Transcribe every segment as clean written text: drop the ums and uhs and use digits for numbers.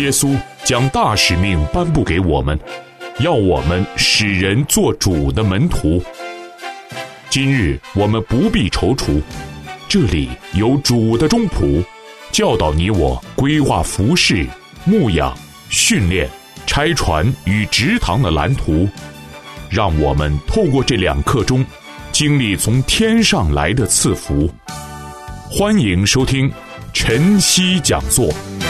耶稣将大使命颁布给我们，要我们使人做主的门徒。今日我们不必踌躇，这里有主的忠仆，教导你我规划服事、牧养、训练、拆船与植堂的蓝图，让我们透过这2课中经历从天上来的赐福。欢迎收听晨曦讲座。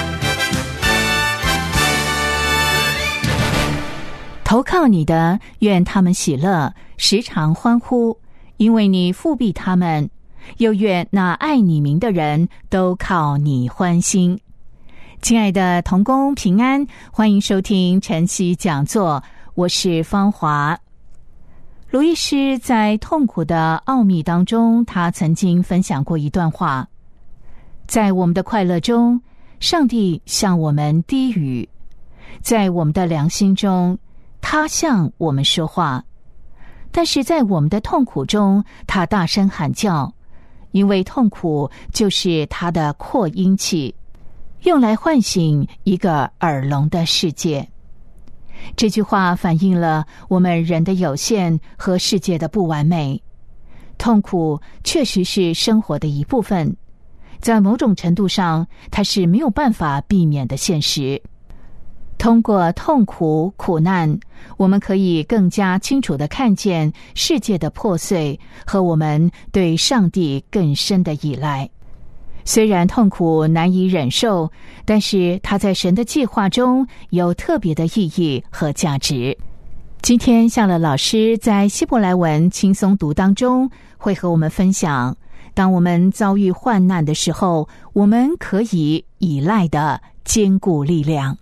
投靠你的，愿他们喜乐，时常欢呼，因为你复庇他们；又愿那爱你名的人都靠你欢心。亲爱的同工平安，欢迎收听晨曦讲座，我是芳华。卢医师在痛苦的奥秘当中，他曾经分享过一段话：在我们的快乐中，上帝向我们低语；在我们的良心中，他向我们说话；但是在我们的痛苦中，他大声喊叫，因为痛苦就是他的扩音器，用来唤醒一个耳聋的世界。这句话反映了我们人的有限和世界的不完美。痛苦确实是生活的一部分，在某种程度上，它是没有办法避免的现实。通过痛苦、苦难，我们可以更加清楚地看见世界的破碎和我们对上帝更深的依赖。虽然痛苦难以忍受，但是它在神的计划中有特别的意义和价值。今天夏乐老师在希伯来文轻松读当中会和我们分享，当我们遭遇患难的时候，我们可以依赖的坚固力量。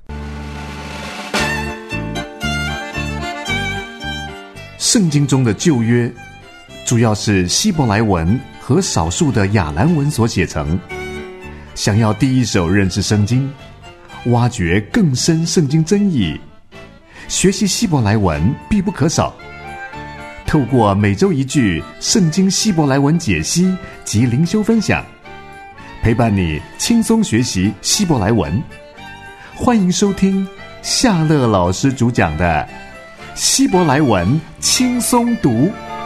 圣经中的旧约主要是希伯来文和少数的亚兰文所写成。想要第一手认识圣经，挖掘更深圣经真意，学习希伯来文必不可少。透过每周一句圣经希伯来文解析及灵修分享，陪伴你轻松学习希伯来文。欢迎收听夏乐老师主讲的希伯来文轻松读。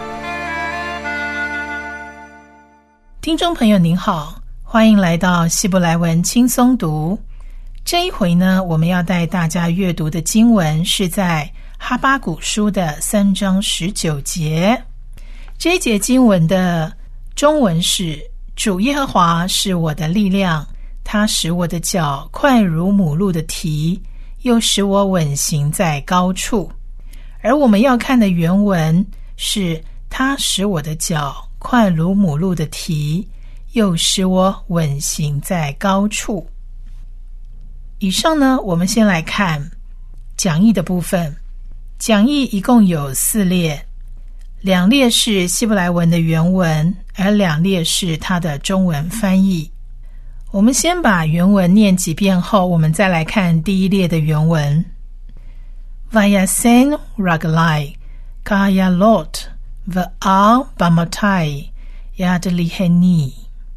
听众朋友您好，欢迎来到希伯来文轻松读。这一回呢，我们要带大家阅读的经文是在哈巴谷书的3章19节。这一节经文的中文是：主耶和华是我的力量，他使我的脚快如母鹿的蹄，又使我稳行在高处。而我们要看的原文是：他使我的脚快如母鹿的蹄，又使我稳行在高处。以上呢，我们先来看讲义的部分。讲义一共有4列，2列是希伯来文的原文，而2列是它的中文翻译。我们先把原文念几遍后，我们再来看第1列的原文。Vayasen raglai kayalot v'al bamatai yad liheni.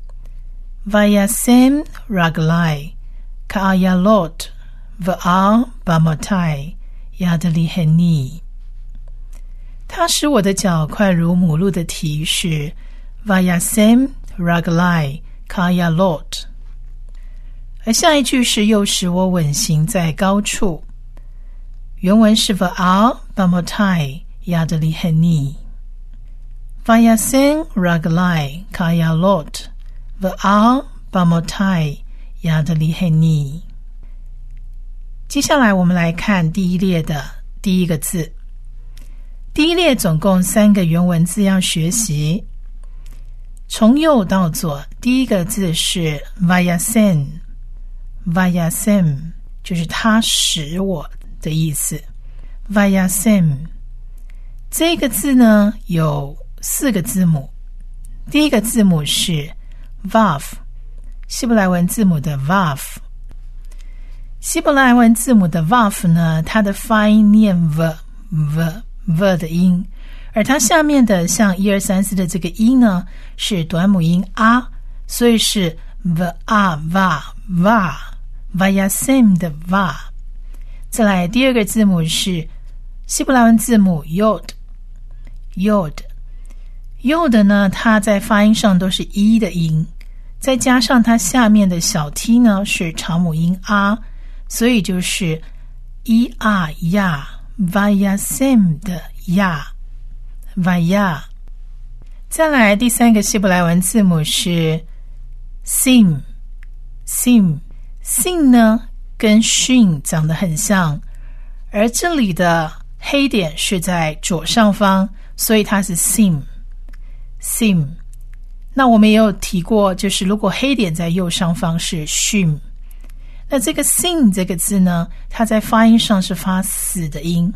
Vayasen raglai kayalot v'al bamatai yad liheni. 他使我的脚快如母鹿的蹄，是 Vayasem raglai kayalot。 而下一句是又使我稳行在高处，原文是 V'al bamatai yad liheni. Vayasen raglai kayalot v'al bamatai yad liheni. 接下来我们来看第1列的第一个字。第1列总共3个原文字要学习，从右到左，第一个字是 Vayasen。 Vayasen 就是他使我的意思。 Vayasen 这个字呢有4个字母，第一个字母是 Vav， 希伯来文字母的 Vav。 希伯来文字母的 Vav 呢，它的发音念 V 的音，而它下面的像1、2、3、4的这个音呢是短母音啊，所以是 V A Va Va vayasem 的 va。 再来第二个字母是希伯来文字母 yod。 yod 呢，它在发音上都是一的音，再加上它下面的小 t 呢是长母音 r， 所以就是 er ya vayasem 的 ya vaya。 再来第三个希伯来文字母是 sim。 sim 呢跟 shin 长得很像，而这里的黑点是在左上方，所以它是 sim。 那我们也有提过，就是如果黑点在右上方是 shin。 那这个 sim 这个字呢，它在发音上是发死的音，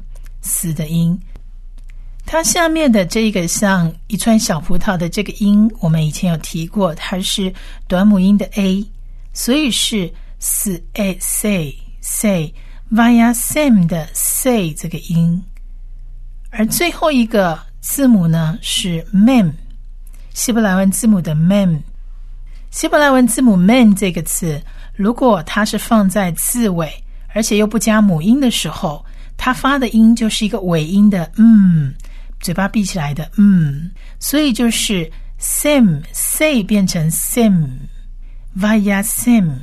它下面的这个像一串小葡萄的这个音，我们以前有提过，它是短母音的 a， 所以是 say vayasem 的 say 这个音。而最后一个字母呢是 mem， 希伯来文字母的 mem。 希伯来文字母 mem 这个字，如果它是放在字尾而且又不加母音的时候，它发的音就是一个尾音的嘴巴闭起来的所以就是 say 变成 sem vayasem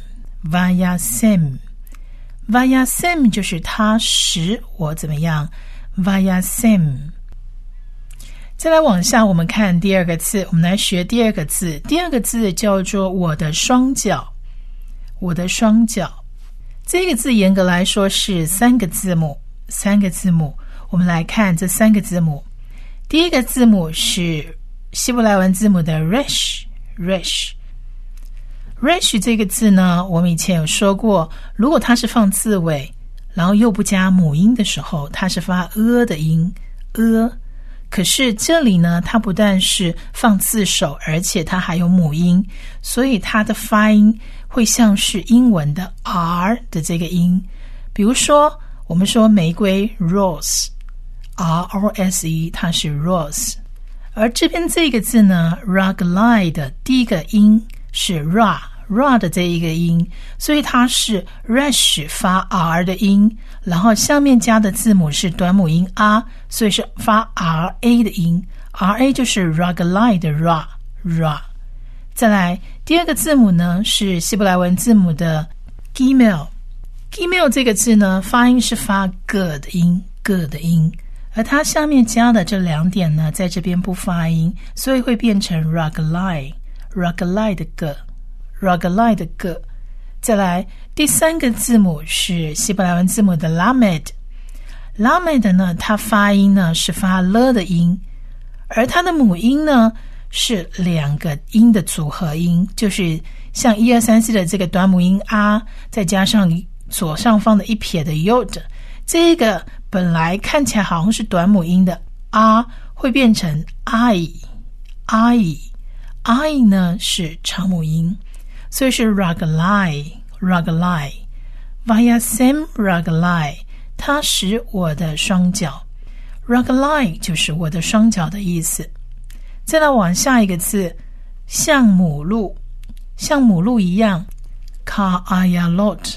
就是它使我怎么样 vayasem。 再来往下我们看第二个字，我们来学第二个字。第二个字叫做我的双脚。这个字严格来说是三个字母。我们来看这三个字母。第一个字母是希伯来文字母的 resh。 这个字呢，我们以前有说过，如果它是放字尾然后又不加母音的时候，它是发的音可是这里呢，它不但是放字首，而且它还有母音，所以它的发音会像是英文的 R 的这个音。比如说我们说玫瑰 rose， R-O-S-E 它是 rose。 而这边这个字呢 Raglai 的第一个音是 Ra 的这一个音，所以它是 resh 发 R 的音，然后下面加的字母是短母音 R， 所以是发 RA 的音， RA 就是 Raglai 的 Ra。 再来第二个字母呢是希伯来文字母的 Gimel。 这个字呢发音是发 G 的音，而它下面加的这两点呢在这边不发音，所以会变成 Raglai 的 G。再来第三个字母是希伯来文字母的 Lamed 呢，它发音呢是发了的音，而它的母音呢是两个音的组合音，就是像1、2、3、4的这个短母音 R， 再加上左上方的一撇的 yod， 这个本来看起来好像是短母音的 R 会变成 I 呢是长母音，所以是 Raglai Vayasem Raglai， 它使我的双脚。 Raglai 就是我的双脚的意思。再来往下一个字，像母鹿一样 Ka'ayalot。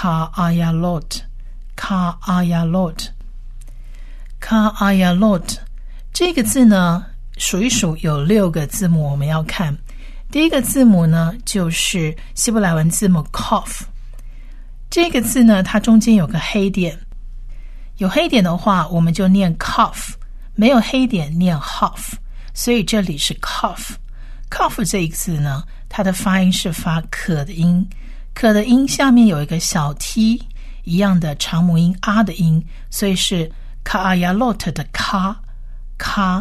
这个字呢数一数有6个字母我们要看。第一个字母呢就是希伯来文字母 Kof， 这个字呢它中间有个黑点，有黑点的话我们就念 Kof， 没有黑点念 Hof， 所以这里是 Kof。 Kof 这一个字呢它的发音是发可的音，可的音下面有一个小 t 一样的长母音 r 的音，所以是 Ka'ayalot 的 ka。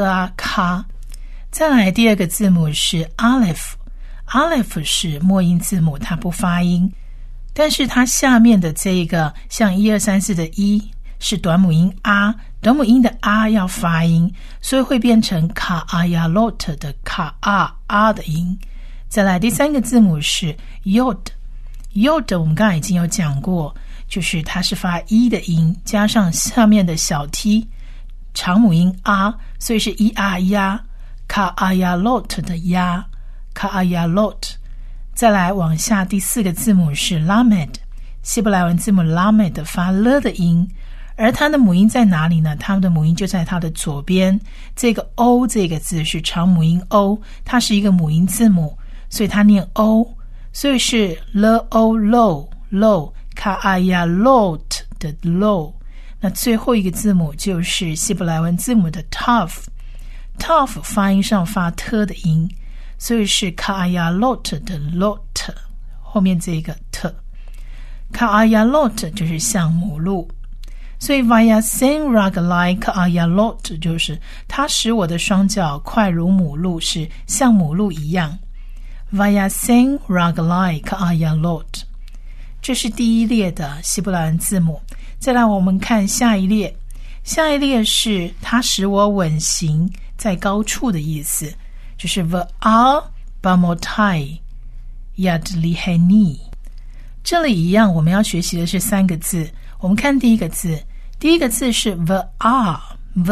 再来第二个字母是 Aleph 是末音字母，它不发音，但是它下面的这个像1、2、3、4的1是短母音 R， 短母音的 R 要发音，所以会变成 Ka'ayalot 的 Ka 的音。再来第三个字母是 Yod， 我们刚才已经有讲过，就是它是发一的音，加上下面的小 t 长母音 R， 所以是 ER Ka'ayalot 的 Ka'ayalot。 再来往下，第4个字母是 Lamed， 希伯来文字母 Lamed 发了的音，而它的母音在哪里呢？它的母音就在它的左边，这个 O 这个字是长母音 O， 它是一个母音字母，所以它念 O， 所以是 lo low ka'ayalot 的 low。 那最后一个字母就是希伯来文字母的 Tav， 发音上发 t 的音，所以是 ka'ayalot 的 lot， 后面这个 t。 ka'ayalot 就是像母鹿，所以 Vayasen ragalai ka'ayalot 就是它使我的双脚快如母鹿，是像母鹿一样。 Vayasen ragalai ka'ayalot， 这是第一列的希伯来文字母。再来我们看下一列，下一列是它使我稳行在高处的意思，就是 Va'al bamotai yad liheni。 这里一样我们要学习的是3个字，我们看第一个字，第一个字是 Va'al，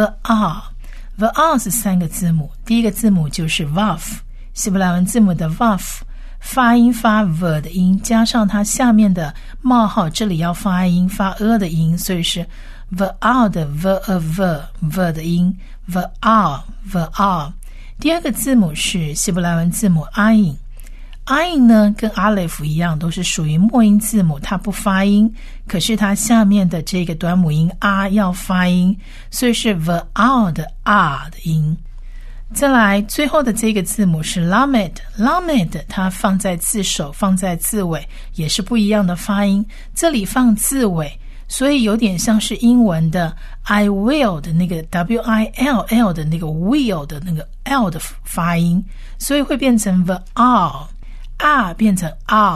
Va'al 是3个字母，第一个字母就是 Vav， 希伯来文字母的 Vav， 发音发 v 的音，加上它下面的冒号，这里要发音发的音，所以是 Va'al 的 v 的音 Va'al。 第二个字母是希伯来文字母 Ayin， 呢跟 Aleph 一样都是属于末音字母，它不发音，可是它下面的这个短母音 R 要发音，所以是 Va'al 的 R 的音。再来最后的这个字母是 Lamed， 它放在字首放在字尾也是不一样的发音，这里放字尾，所以有点像是英文的 I will 的那个 W-I-L-L 的那个 will 的那个 L 的发音，所以会变成 Va'al， R 变成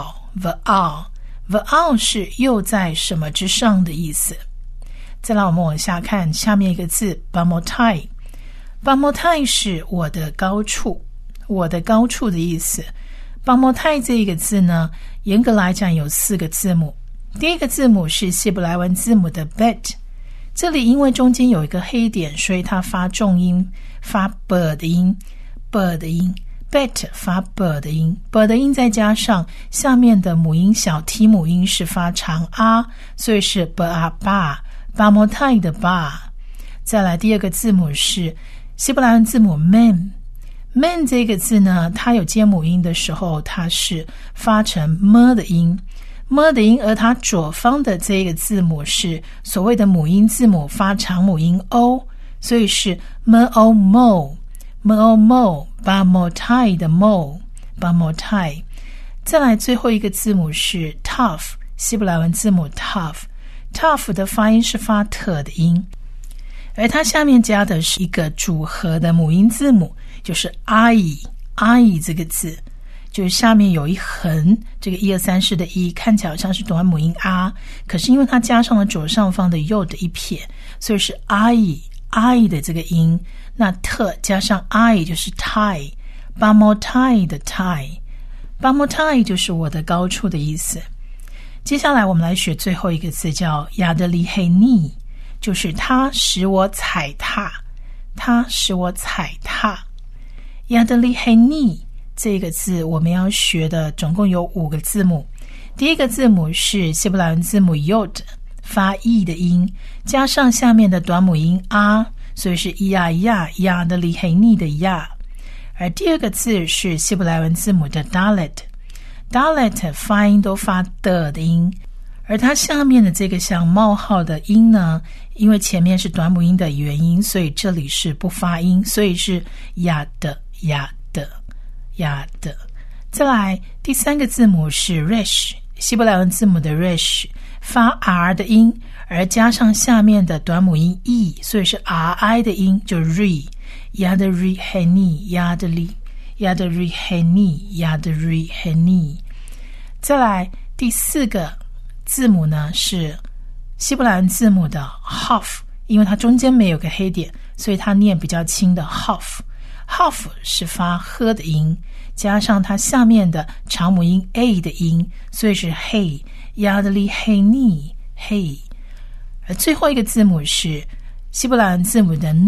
Va'al 是又在什么之上的意思。再来我们往下看下面一个字 Bamotai， 是我的高处的意思。 Bamotai 这个字呢，严格来讲有4个字母，第一个字母是希伯来文字母的 Bet， 这里因为中间有一个黑点，所以它发重音，发 b 的音 Bet 发 b 的音， b 的音再加上下面的母音小 t 母音是发长 r， 所以是 Bamotai 的 ba。 再来第二个字母是希伯来文字母 Man 这个字呢，它有接母音的时候它是发成 m 的音，而它左方的这个字母是所谓的母音字母，发长母音 o， 所以是 mo Bamotai 的 Bamotai。 再来最后一个字母是 Tav， 希伯来文字母 Tav 的发音是发 t 的音，而它下面加的是一个组合的母音字母，就是 I 这个字，就是下面有一横，这个1、2、3、4的1看起来好像是短母音 R， 可是因为它加上了左上方的右的一撇，所以是 I 的这个音，那 t 加上 I 就是 Tai， Bamotai 的 Bamotai 就是我的高处的意思。接下来我们来学最后一个字叫 Yad liheni，就是它使我踩踏。Yad liheni 这个字我们要学的总共有5个字母，第一个字母是希伯来文字母 Yod， 发 E 的音，加上下面的短母音 R， 所以是 Yad liheni 的 Ya。 而第二个字是希伯来文字母的 Dalet， 发音都发的音，而它下面的这个像冒号的音呢，因为前面是短母音的元音，所以这里是不发音，所以是呀的。再来第3个字母是 Resh， 希伯来文字母的 Resh， 发 R 的音，而加上下面的短母音 E， 所以是 RI 的音，就 Re， Yad liheni。 再来第4个字母呢是希伯来文字母的 Haf， 因为它中间没有个黑点，所以它念比较轻的 Haf 是发呵的音，加上它下面的长母音 A 的音，所以是 Hey Yad liheni Hey。 而最后一个字母是希伯来文字母的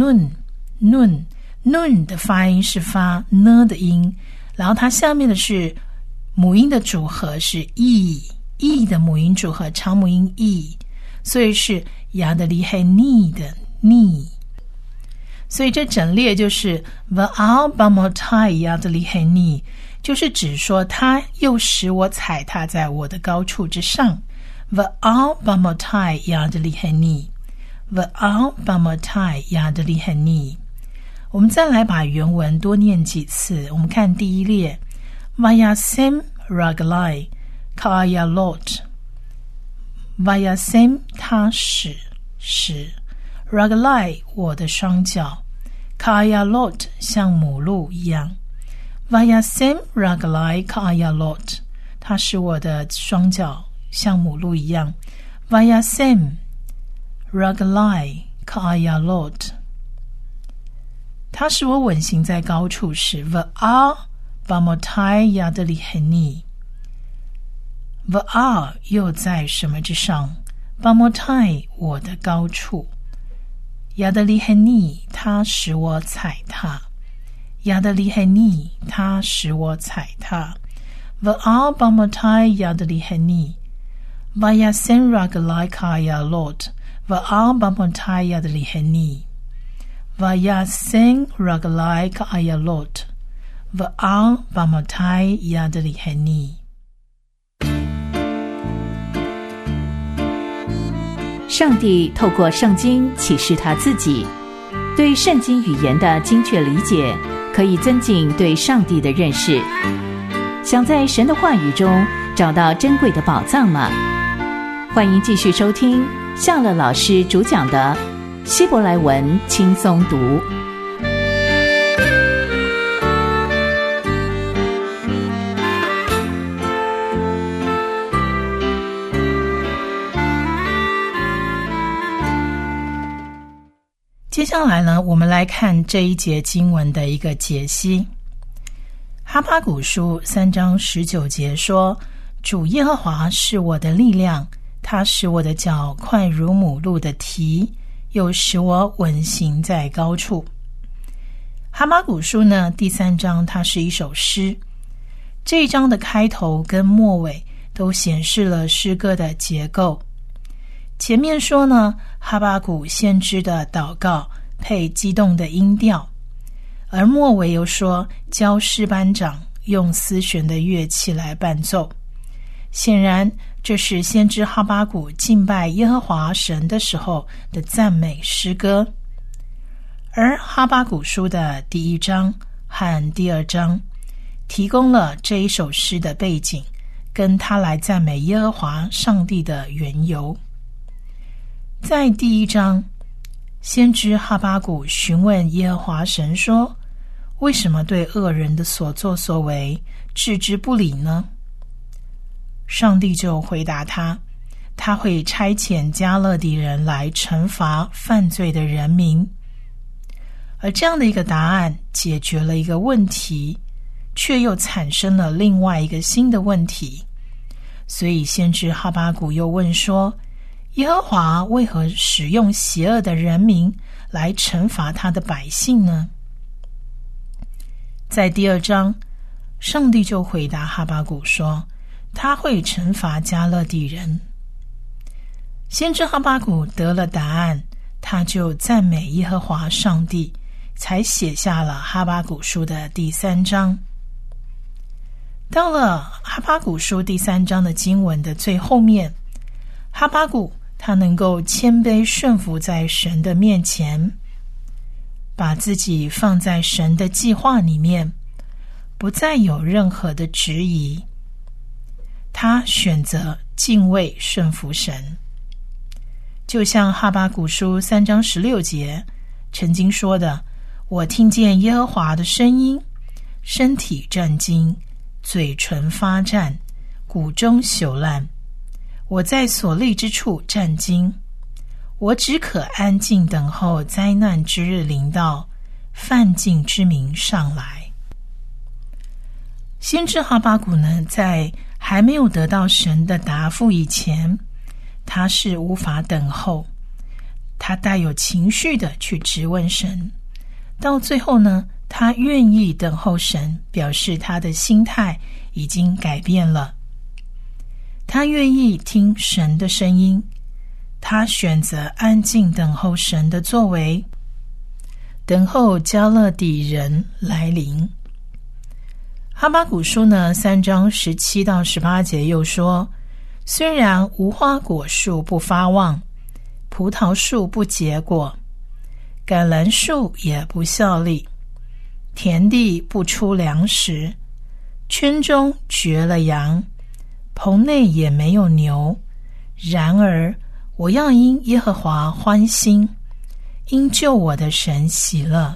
Nun 的发音是发呢的音，然后它下面的是母音的组合是 e 的母音组合长母音 e， 所以是亚德里黑尼的尼。所以这整列就是 Va'al Bamotai 亚德里黑尼，就是指说他又使我踩踏在我的高处之上。Va'al Bamotai 亚德里黑尼 Va'al Bamotai 亚德里黑尼。我们再来把原文多念几次。我们看第一列 Vayasem Raglai Kayalot Vayasem 他使 Raglai 我的双脚 Kayalot 像母鹿一样 Vayasem Raglai Kayalot 他使我的双脚像母鹿一样 Vayasem Raglai Kayalot 他使我稳行在高处时 Va'al Bamotai Yadliheni Va'al 又在什么之上 Bamotai 我的高处 Yadliheni 他使我踩踏 Yadliheni 他使我踩踏 Va'al Bamotai Yadliheni Vayasen Raglai Kayalot Va'al Bamotai Yadliheni Vayasen Raglai Kayalot Va'al Bamotai Yadliheni。 上帝透过圣经启示他自己，对圣经语言的精确理解可以增进对上帝的认识。想在神的话语中找到珍贵的宝藏吗？欢迎继续收听夏乐老师主讲的希伯来文轻松读。 接下来呢，我们来看这一节经文的一个解析。哈巴谷书3章19节说，主耶和华是我的力量，他使我的脚快如母鹿的蹄，又使我稳行在高处。哈巴谷书呢，第3章它是一首诗，这一章的开头跟末尾都显示了诗歌的结构。前面说呢，哈巴谷先知的祷告配激动的音调，而末尾又说教诗班长用丝弦的乐器来伴奏。显然这是先知哈巴谷敬拜耶和华神的时候的赞美诗歌。而哈巴谷书的第1章和第2章提供了这一首诗的背景，跟他来赞美耶和华上帝的缘由。在第1章，先知哈巴谷询问耶和华神说，为什么对恶人的所作所为置之不理呢？上帝就回答他，他会差遣加勒底人来惩罚犯罪的人民。而这样的一个答案解决了一个问题，却又产生了另外一个新的问题。所以先知哈巴谷又问说，耶和华为何使用邪恶的人民来惩罚他的百姓呢？在第2章，上帝就回答哈巴谷说，他会惩罚加勒底人。先知哈巴谷得了答案，他就赞美耶和华上帝，才写下了哈巴谷书的第3章。到了哈巴谷书第3章的经文的最后面，哈巴谷他能够谦卑顺服在神的面前，把自己放在神的计划里面，不再有任何的质疑。他选择敬畏顺服神，就像哈巴谷书3章16节曾经说的，我听见耶和华的声音，身体战惊，嘴唇发战，骨中朽烂，我在所立之处战惊，我只可安静等候灾难之日临到，犯禁之民上来。先知哈巴谷呢，在还没有得到神的答复以前，他是无法等候，他带有情绪的去质问神，到最后呢，他他愿意等候神，表示他的心态已经改变了。他愿意听神的声音，他选择安静等候神的作为，等候迦勒底人来临。哈巴谷书呢3章17到18节又说，虽然无花果树不发旺，葡萄树不结果，橄榄树也不效力，田地不出粮食，圈中绝了羊，棚内也没有牛，然而我要因耶和华欢心，因救我的神喜乐。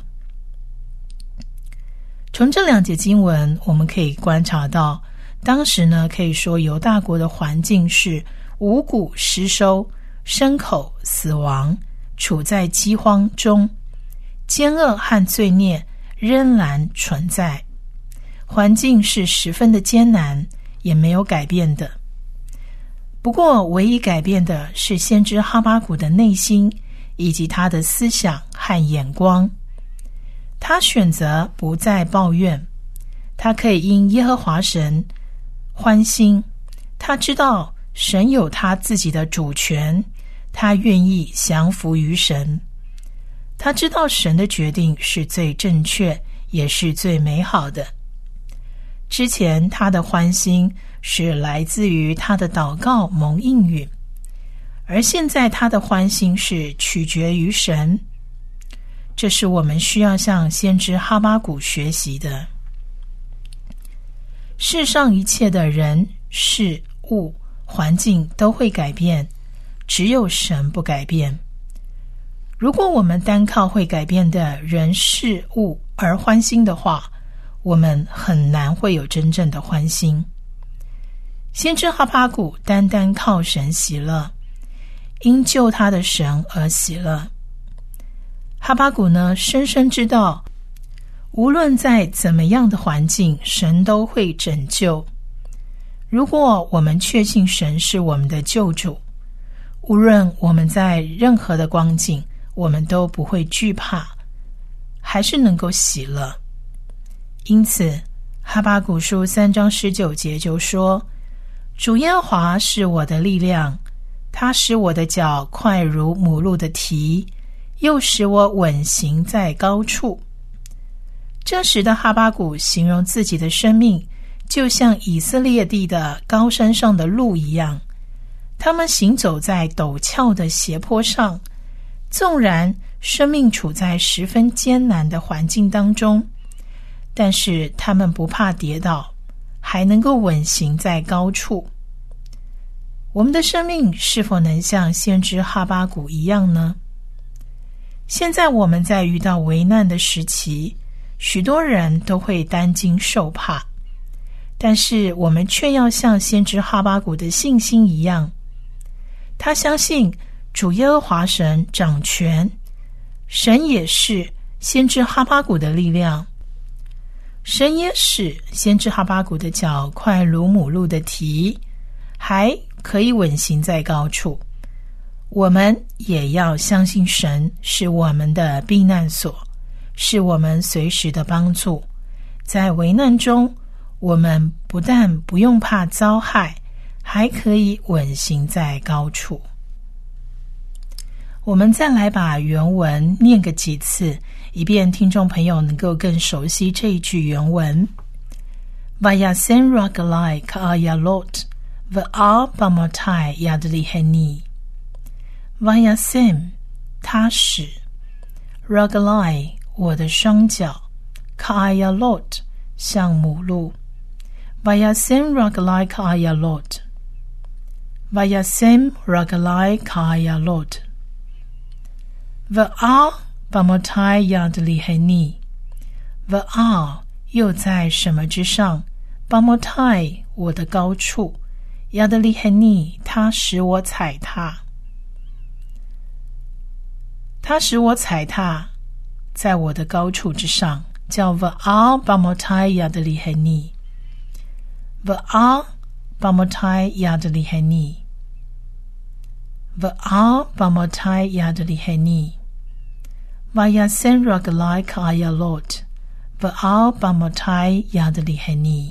从这2节经文，我们可以观察到，当时呢，可以说犹大国的环境是五谷失收，牲口死亡，处在饥荒中，奸恶和罪孽仍然存在，环境是十分的艰难，也没有改变的。不过唯一改变的是先知哈巴谷的内心以及他的思想和眼光。他选择不再抱怨，他可以因耶和华神欢心，他知道神有他自己的主权，他愿意降服于神，他知道神的决定是最正确也是最美好的。之前他的欢心是来自于他的祷告蒙应允，而现在他的欢心是取决于神。这是我们需要向先知哈巴谷学习的。世上一切的人、事物、环境都会改变，只有神不改变。如果我们单靠会改变的人、事物而欢心的话，我们很难会有真正的欢心。先知哈巴谷单单靠神喜乐，因救他的神而喜乐。哈巴谷呢，深深知道，无论在怎么样的环境，神都会拯救。如果我们确信神是我们的救主，无论我们在任何的光景，我们都不会惧怕，还是能够喜乐。因此哈巴谷书3章19节就说，主耶和华是我的力量，他使我的脚快如母鹿的蹄，又使我稳行在高处。这时的哈巴谷形容自己的生命就像以色列地的高山上的路一样，他们行走在陡峭的斜坡上，纵然生命处在十分艰难的环境当中，但是他们不怕跌倒，还能够稳行在高处。我们的生命是否能像先知哈巴谷一样呢？现在我们在遇到危难的时期，许多人都会担惊受怕，但是我们却要像先知哈巴谷的信心一样，他相信主耶和华神掌权，神也是先知哈巴谷的力量，神也使先知哈巴谷的脚快如母鹿的蹄，还可以稳行在高处。我们也要相信神是我们的避难所，是我们随时的帮助。在危难中，我们不但不用怕遭害，还可以稳行在高处。我们再来把原文念个几次，以便听众朋友能够更熟悉这一句原文。Vayasem ragalai ka'ayalot v'ar bamotai yad liheni。Vayasem 他使 ragalai 我的双脚 ka'ayalot 像母鹿。Vayasem ragalai ka'ayalot Vayasem ragalai ka'ayalot V'ar bamotai yad liheni V'ar 又在什么之上 bamotai 我的高处 yad liheni 他使我踩踏，他使我踩踏在我的高处之上，叫 V'ar bamotai yad liheni V'ar bamotai yad liheni V'ar bamotai yad liheni Vayasem ragalai ka'ayalot V'al Bamotai Yad Liheni。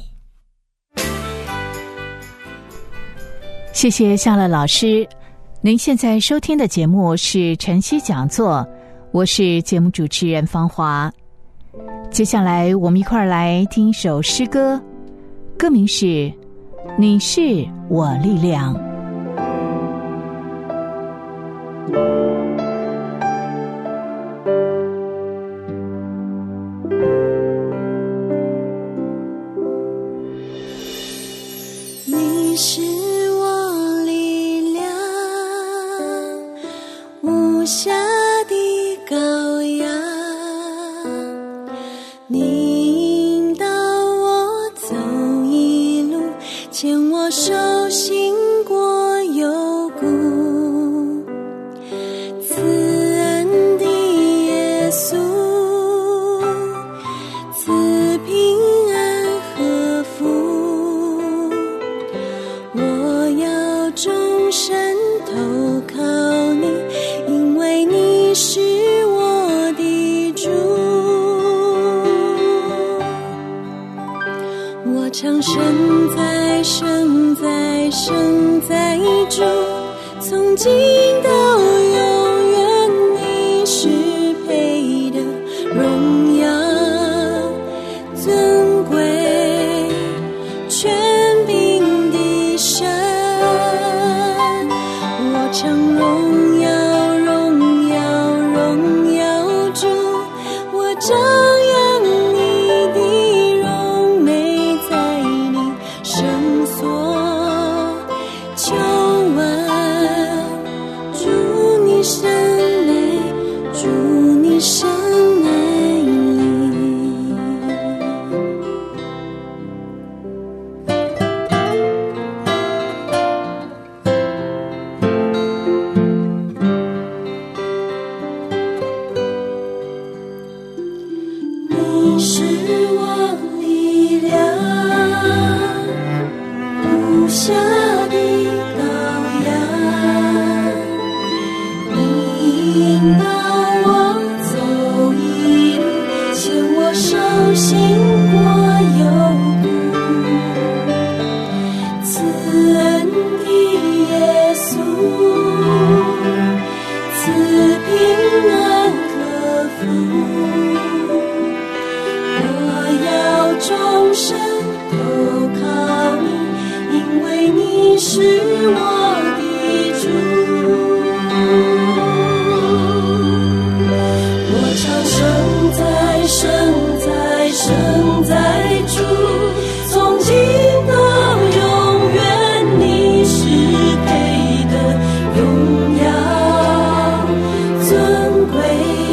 谢谢夏乐老师。您现在收听的节目是晨曦讲座，我是节目主持人芳华。接下来我们一块儿来听一首诗歌，歌名是《你是我力量》。 你是我力量，无瑕的羔羊，你引导我走一路，牵我手行过幽谷，慈恩的耶稣，赐平安和福，我要终身投靠你，因为你是我的主。我常身在身在身在主，从今到永远，你是配的荣耀尊贵权柄的神。我唱荣耀荣耀荣耀主，我张扬你的荣美，在你圣所求问，祝你神美，祝你神美丽。你是我力量，无瑕的羔羊，你引导我走一路，牵我手行过幽谷，慈恩的耶稣，赐平安和福，我要终身投靠你，因为你是我的主。我常身在身在身在主，从今到永远，你是配的荣耀尊贵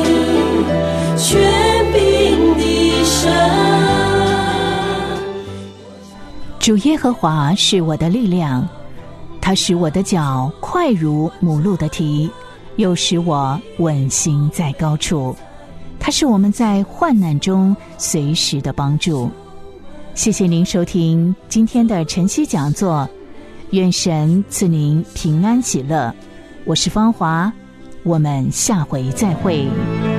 权柄的神。 主耶和华是我的力量，他使我的脚快如母鹿的蹄，又使我稳行在高处。他是我们在患难中随时的帮助。谢谢您收听今天的晨曦讲座，愿神赐您平安喜乐。我是芳华，我们下回再会。